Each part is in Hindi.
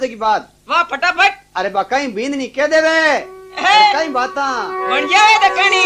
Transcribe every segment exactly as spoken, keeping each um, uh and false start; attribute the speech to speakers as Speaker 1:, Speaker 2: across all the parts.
Speaker 1: की बात
Speaker 2: वाह फटाफट।
Speaker 1: अरे बा कहीं बींद नहीं कह देवे कहीं बाता
Speaker 2: बन जावे दकनी।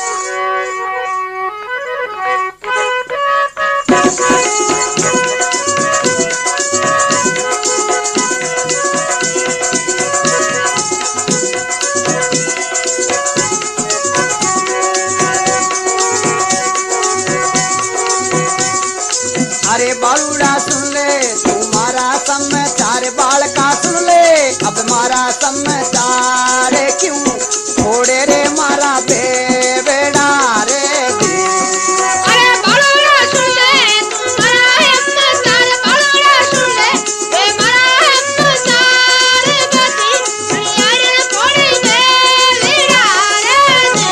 Speaker 1: अरे बालूड़ा सुन ले तुम्हारा समाचार बाल का सुन ले अब मारा समाचार क्यों छोड़े रे मारा बेड़ा रे
Speaker 3: अरे बालूड़ा सुन ले तुम्हारा समाचार बालूड़ा सुन ले बे मारा समाचार बती दुनिया रे छोड़ी बेड़ा रे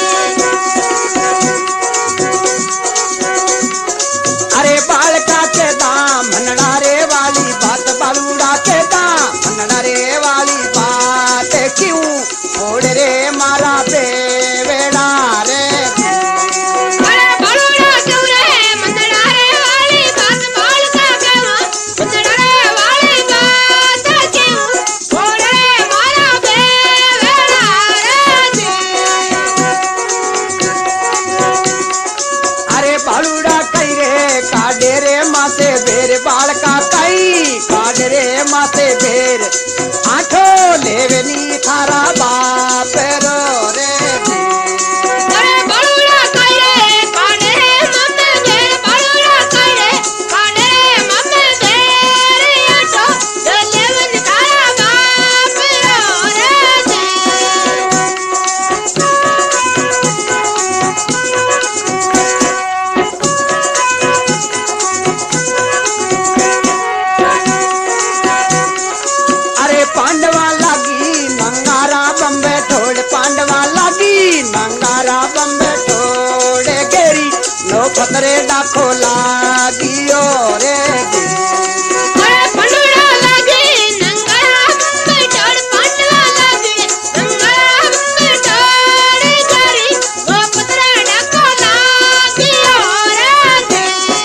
Speaker 1: अरे बाल का के दाम मनड़ा रे वाली बात बालूड़ा के दाम मनड़ा रे वाली बात क्यों छोड़ रे मारा बेड़ा रे
Speaker 3: अरे बालूड़ा क्यों रे मंदड़ा रे वाली बात बाल का कहवा मंदड़ा रे वाली बात क्यों छोड़ रे मारा बेड़ा रे
Speaker 1: अरे बालूड़ा कई रे काडे रे माथे बेर बाल का कई काडे रे माथे बेर आठो लेवे नी थारा बाप रो रे
Speaker 3: अरे बालूड़ा काले काले मम्मे देर बालूड़ा काले काले मम्मे देर आटो लेवन तारा बाप रो रे
Speaker 1: अरे पांडवा लागी नंगारा बम्बे ठोड़ पांडवा लागी नंगारा बम्बे ठोड़े गेरी नो खतरे डाको लागियो रे
Speaker 3: अरे पंडुड़ा लागे नंगरा बम्बे चढ़ पांडवा लागे नंगरा बम्बे चढ़ गरी वो पतरा डाको लागी रे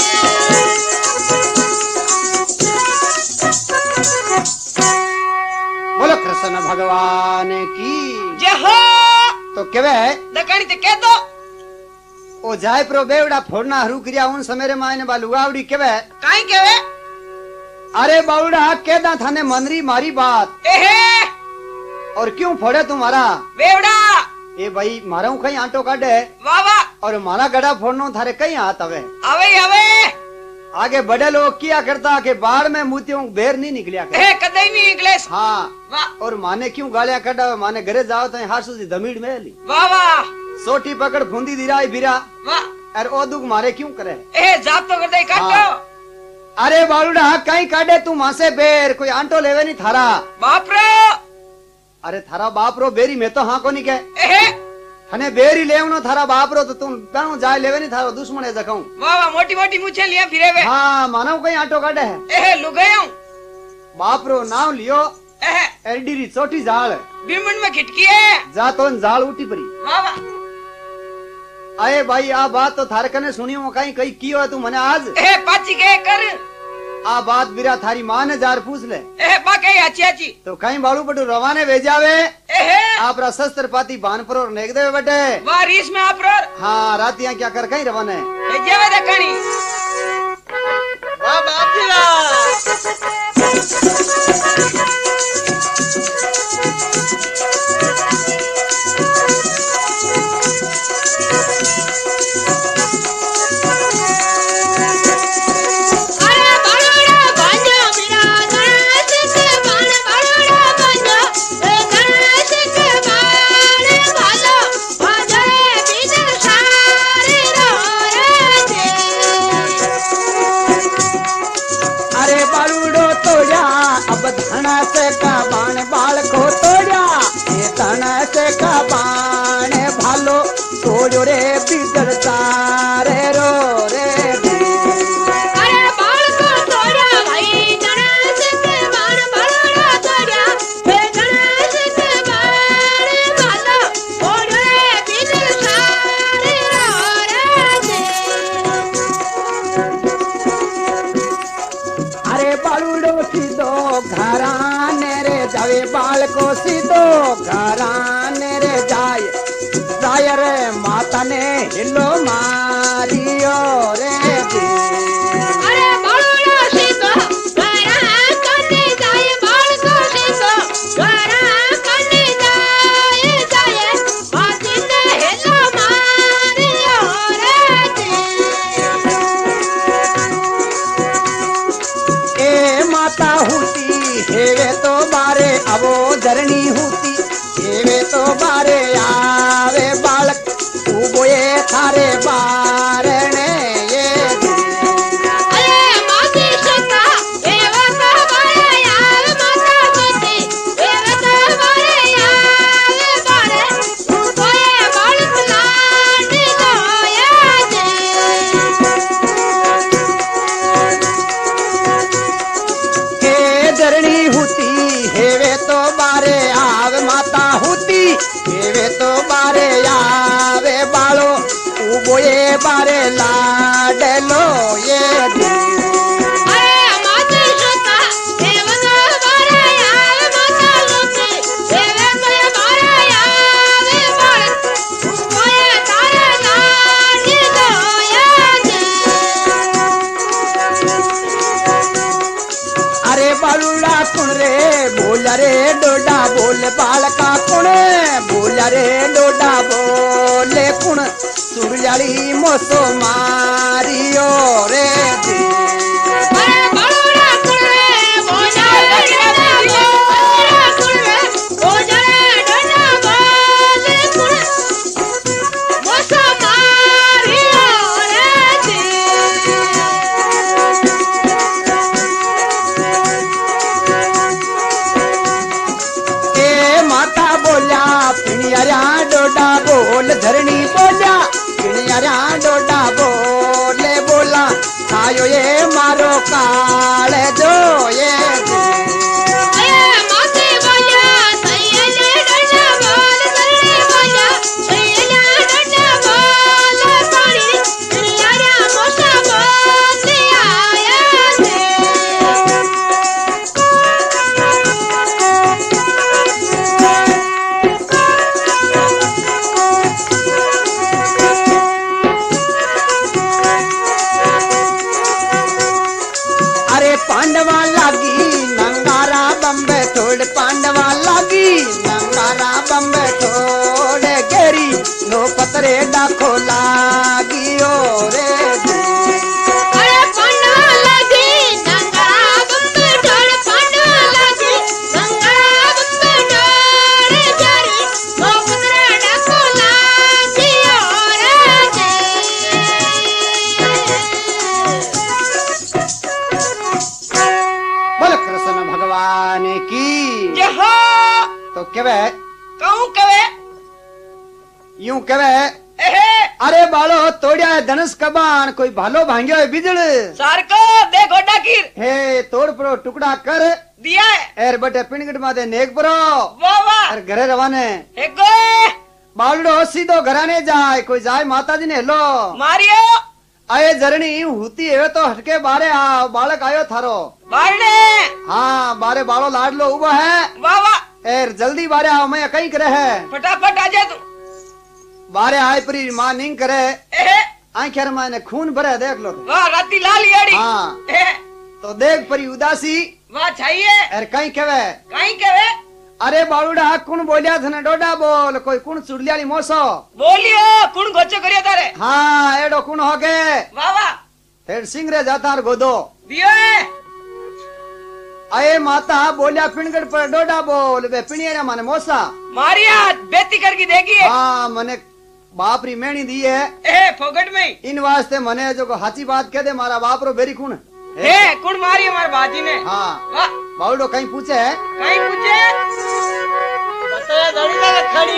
Speaker 1: बोलो कृष्ण भगवान की
Speaker 2: जय हो।
Speaker 1: तो केवे
Speaker 2: दकनी ते कह दो।
Speaker 1: ओ जाय प्रो बेवड़ा फोड़ना हरू क्रिया उन समेरे मायने बालू आवड़ी केवे
Speaker 2: काई केवे।
Speaker 1: अरे बावड़ा केदा थाने मनरी मारी बात
Speaker 2: एहे
Speaker 1: और क्यों फोड़े तुम्हारा
Speaker 2: बेवड़ा।
Speaker 1: ए भाई मारा हूँ कहीं आटो काटे
Speaker 2: वाह वाह।
Speaker 1: और मारा गड़ा फोड़ना थारे कहीं हाथ आवे
Speaker 2: आवे आवे।
Speaker 1: आगे बड़े लोग किया करता के बाढ़ में मुतियों बेर नहीं निकलिया कर
Speaker 2: ए कदई नहीं इंग्लिश।
Speaker 1: हाँ
Speaker 2: वाह
Speaker 1: और माने क्यों गालियां कटा माने घरे जाओ तो हासू सी धमीड़ में ली
Speaker 2: वाह वाह
Speaker 1: सोटी पकड़ फूंदी दिराई बिरा
Speaker 2: वाह।
Speaker 1: और ओ दुख मारे क्यों करे
Speaker 2: ए जाप तो कर दे काटो।
Speaker 1: हाँ। अरे बालूड़ा कहीं काटे तू मां से बेर कोई आंटो लेवे नहीं थारा
Speaker 2: बाप रो।
Speaker 1: अरे थारा बाप रो बेरी में तो हाँ को नहीं कह
Speaker 2: एहे
Speaker 1: थने बेरी लेवनो थारा बाप रो तो तुम पेणो जाय लेवे नहीं थारो दुश्मन है जखाऊं
Speaker 2: वाह वाह मोटी मोटी मुछे लिया फिरे वे।
Speaker 1: हाँ मानव कहीं आटो काटे है
Speaker 2: एहे लुगायो।
Speaker 1: बाप रो नाम लियो
Speaker 2: एहे
Speaker 1: एरडीरी चोटी जाल
Speaker 2: बिमन में खिटकी है।
Speaker 1: जा तो जाल उठी परी
Speaker 2: वाह वाह।
Speaker 1: अरे भाई आ बात तो थारे कने सुनी हो कहीं कहीं की हो तू मने आज
Speaker 2: एहे पाची के कर।
Speaker 1: आ बात बिरा थारी माँ ने जार पूछ ले
Speaker 2: एहे बाके आची आची।
Speaker 1: तो कहीं बालू बटू रवाने भेजावे
Speaker 2: एहे
Speaker 1: आप शस्त्र पाती बान पर और नेक देवे बेटे
Speaker 2: वाह रीस में आप रो।
Speaker 1: हाँ रातियां क्या कर कहीं रवाने
Speaker 2: ए जावे दकनी। वाह बाप जी
Speaker 3: अरे बालूड़ा बांजो मेरा गणेश के बाण बालूड़ा बांजो ए गणेश के बाण भालो बांजो बिन सारे रो रे
Speaker 1: अरे बालूडो तोड़ा अब धना से का बाण बाल को तोड़ा ये धना से का बाण भालो तोड़ो रे बिगड़ सारे रो रे
Speaker 3: अरे बाल को तोड़ा भाई गणेश के बाण बालूड़ा तोड़ा ए गणेश के बाण भालो तोड़ो रे बिन सारे रो रे
Speaker 1: अरे बालूडो सीधो घरा ए बाल को सीधो घराने रे जाए जाय रे माता ने हिलो मारियो रे दी।
Speaker 3: अरे बालुड़ा सीतो घरा कने जाए बाल को सीतो घरा कने जाए जाए माती ने हिलो मारियो रे दी।
Speaker 1: ए माता हुती हेवे तो बारे अबो धरणी हुती हेवे तो बारे आवे बालक उबोए थारे बारणे ये दी।
Speaker 3: अरे माती सुता एवा तो बारे यार माता सुती एवा तो बारे यार बारे कोए बालक लाडी गोया दे।
Speaker 1: हे धरणी हुती हेवे तो बारे आवे माता हुती हेवे तो बारे आवे बालो उबोए बारे लाडलो ये दी।
Speaker 3: अरे माती सुता एवा तो बारे यार माता सुती एवा तो बारे यार बारे कोए तारे लाडी गोया दे।
Speaker 1: अरे बालुड़ा कुण रे बोल रे डोडा बोल बालका कुण बोल रे डोडा बोले कुण सुरजाली मोसो मारियो रे दी।
Speaker 3: अरे बालुड़ा कुड़े बोझा डंडा बोले कुड़े बोझा डंडा बोले कुड़े मोसा मारियो रे दी।
Speaker 1: ए माता बोल्या पिणियारा डोडा बोल धरणी बोल्या पिणियारा डोडा बोले बोला आयो ये मारो काले जो ये दी।
Speaker 3: अरे माती बोझा सैयले डंडा बोले धरणी बोझा सैयले डंडा बोले पानी दुनियारा मोसा बोले आया दे।
Speaker 1: अरे पांडवा लागी नंगारा बम्बे थोड़ पांडवा लागी नंगारा बम्बे थोड़ गेरी नो पतरे डाको लागी ओ रे दी।
Speaker 3: अरे पांडवा लागी नंगरा बम्बे ढोल पांडवा लागी नंगरा बम्बे ढोल जारी वो पुत्र डाको लागी और दे।
Speaker 1: बोल कृष्ण भगवान की
Speaker 2: जहो
Speaker 1: तो केवे
Speaker 2: कहूं कवे
Speaker 1: यूं केवे
Speaker 2: एहे
Speaker 1: अरे बालो तोड़िया है धनुष कबान कोई भालो भांग्यो है बिजड़
Speaker 2: सारको दे गोडा कीर
Speaker 1: हे तोड़ परो टुकड़ा कर
Speaker 2: दिया है
Speaker 1: एर बटे पिणगट माते नेक परो
Speaker 2: वाह वाह
Speaker 1: और घरे रवाने
Speaker 2: हे गो
Speaker 1: बालड़ो सीधो घराने जाए कोई जाए माता जी ने हेलो
Speaker 2: मारियो
Speaker 1: आए जरणी हुती है तो हटके बारे आ बालक आयो थारो
Speaker 2: बारने
Speaker 1: हाँ बारे बालो लाडलो उबो है
Speaker 2: वाह वाह
Speaker 1: एर जल्दी बारे आओ मैं कहीं करे है
Speaker 2: फटाफट आ जा तू
Speaker 1: बारे आए परी मां निंग करे
Speaker 2: एहे
Speaker 1: आंखेर माने खून भरे देख लो
Speaker 2: वाह राती लाल याड़ी
Speaker 1: हाँ
Speaker 2: एहे
Speaker 1: तो देख परी उदासी
Speaker 2: वाह चाहिए
Speaker 1: एर कहीं केवे
Speaker 2: कहीं कवे
Speaker 1: अरे बालुड़ा कुण बोलिया थने डोडा बोल कोई कुण चुड़लियाली मोसो
Speaker 2: बोलियो कुण गोचो करियो तारे
Speaker 1: हाँ एडो कुण होगे
Speaker 2: वाह वाह
Speaker 1: फिर सिंगरे जातार गोदो
Speaker 2: दियो है
Speaker 1: आए माता बोलिया पिणगढ़ पर डोडा बोल वे पिणिया माने मोसा
Speaker 2: मारिया बेती करके देगी है
Speaker 1: हाँ मने बाप री मेणी दी है
Speaker 2: एहे फोगट में ही।
Speaker 1: इन वास्ते मने जो को हाची बात कह दे मारा बाप रो बेरी कुण
Speaker 2: हे कुण मारी हमारे बाजी ने
Speaker 1: हाँ
Speaker 2: वाह
Speaker 1: बाउडो कहीं पूछे है
Speaker 2: कहीं पूछे बताया घड़ी लगा खड़ी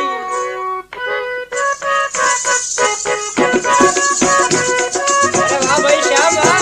Speaker 2: अरे वाह भाई श्याम वाह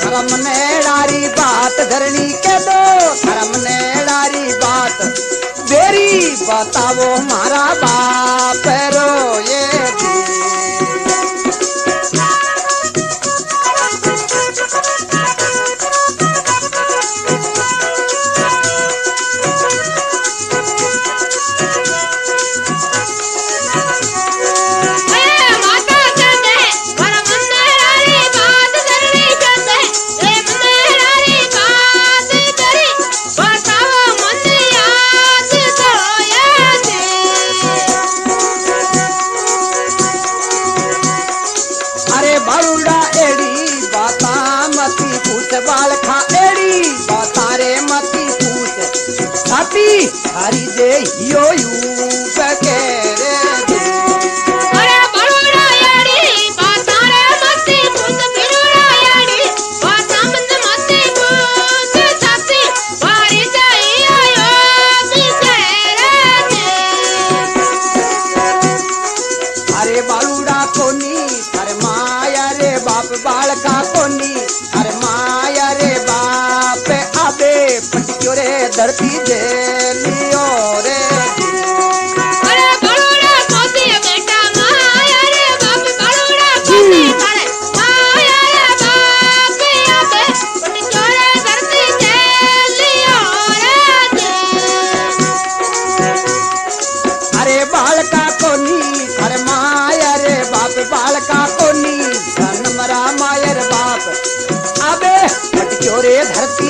Speaker 1: धर्म नेड़ारी बात धरणी के दो धर्म नेड़ारी बात बेरी बतावो मारा बाप रो ये बाल खा एड़ी बतारे मती पूछ छाती हरी दे यो यू के रे
Speaker 3: अरे बड़ोड़ा एड़ी बतारे मती पूछ बिरुड़ा एड़ी बता मत मती पूछ छाती हरी दे यो यू के रे
Speaker 1: अरे बालूड़ा कोनी अरे माया रे बाप बाल का कोनी अरे माया रे बाप आबे पटियो रे धरती दे लियो रे
Speaker 3: अरे बड़ोड़ा कोती बेटा माया रे बाप बड़ोड़ा कोती थारे माया रे बाप आबे पटियो रे धरती दे लियो रे
Speaker 1: अरे बाल का कोनी अरे माया रे बाप बाल का कोनी धन मरा मायर बाप अबे पटियो रे धरती